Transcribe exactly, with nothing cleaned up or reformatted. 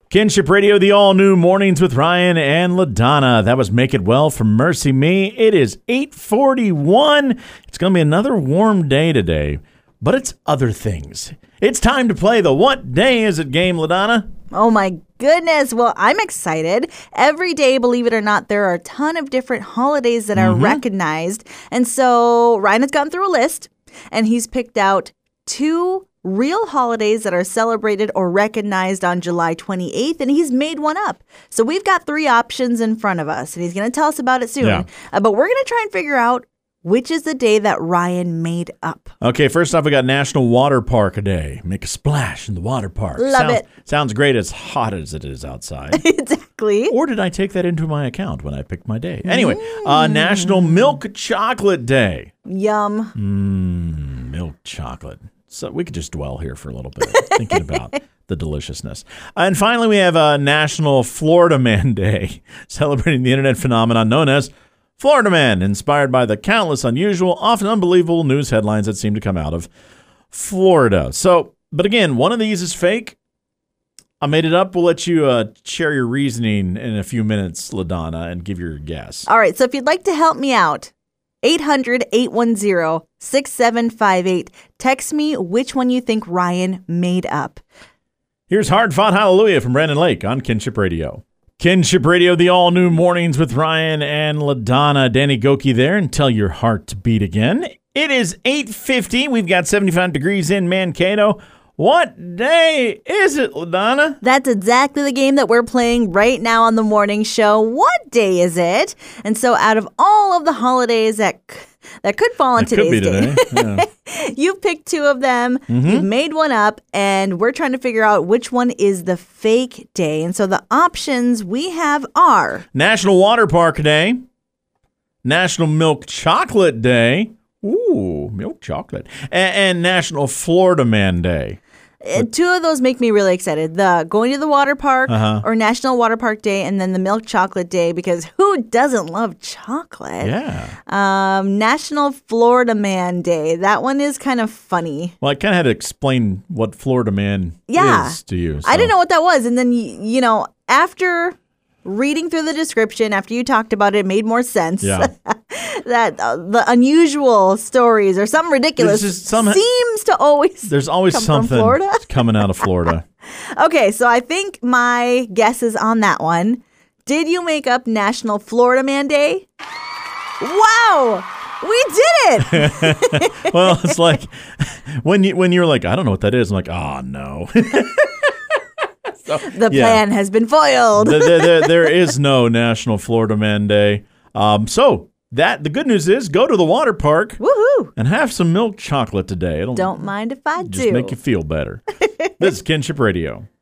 Kinship Radio, the all-new Mornings with Ryan and LaDonna. That was Make It Well from Mercy Me. It is eight forty-one. It's going to be another warm day today, but it's other things. It's time to play the What Day Is It game, LaDonna. Oh, my goodness. Well, I'm excited. Every day, believe it or not, there are a ton of different holidays that are mm-hmm. recognized. And so Ryan has gone through a list, and he's picked out two real holidays that are celebrated or recognized on July twenty-eighth, and he's made one up. So we've got three options in front of us, and he's going to tell us about it soon. Yeah. Uh, but we're going to try and figure out which is the day that Ryan made up. Okay, first off, we got National Water Park Day. Make a splash in the water park. Love sounds, it. Sounds great as hot as it is outside. Exactly. Or did I take that into my account when I picked my day? Anyway, mm. uh, National Milk Chocolate Day. Yum. Mmm, milk chocolate. So we could just dwell here for a little bit, thinking about the deliciousness. And finally, we have uh, National Florida Man Day, celebrating the internet phenomenon known as Florida Man, inspired by the countless unusual, often unbelievable news headlines that seem to come out of Florida. So, but again, one of these is fake. I made it up. We'll let you uh, share your reasoning in a few minutes, LaDonna, and give your guess. All right. So if you'd like to help me out, eight hundred, eight one zero, six seven five eight. Text me which one you think Ryan made up. Here's Hard Fought Hallelujah from Brandon Lake on Kinship Radio. Kinship Radio, the all-new Mornings with Ryan and LaDonna. Danny Goki there, and tell your heart to beat again. It is eight fifty. We've got seventy-five degrees in Mankato. What day is it, LaDonna? That's exactly the game that we're playing right now on the morning show. What day is it? And so out of all of the holidays that that could fall on that today's day, yeah. You've picked two of them. Mm-hmm. You've made one up, and we're trying to figure out which one is the fake day. And so the options we have are National Water Park Day, National Milk Chocolate Day, ooh, milk chocolate, and, and National Florida Man Day. But two of those make me really excited. The going to the water park uh-huh. or National Water Park Day, and then the Milk Chocolate Day, because who doesn't love chocolate? Yeah. Um, National Florida Man Day. That one is kind of funny. Well, I kind of had to explain what Florida Man yeah. is to you. So. I didn't know what that was. And then, you know, after reading through the description, after you talked about it, it made more sense. Yeah. that uh, the unusual stories or something ridiculous some, seems to always There's always come something from Florida. coming out of Florida. Okay, so I think my guess is on that one. Did you make up National Florida Man Day? Wow! We did it! Well, it's like when you when you're like, I don't know what that is. I'm like, oh, no. So, the yeah. plan has been foiled. there, there, there is no National Florida Man Day. Um, so that the good news is, go to the water park Woohoo. and have some milk chocolate today. It'll Don't mind if I just do. make you feel better. This is Kinship Radio.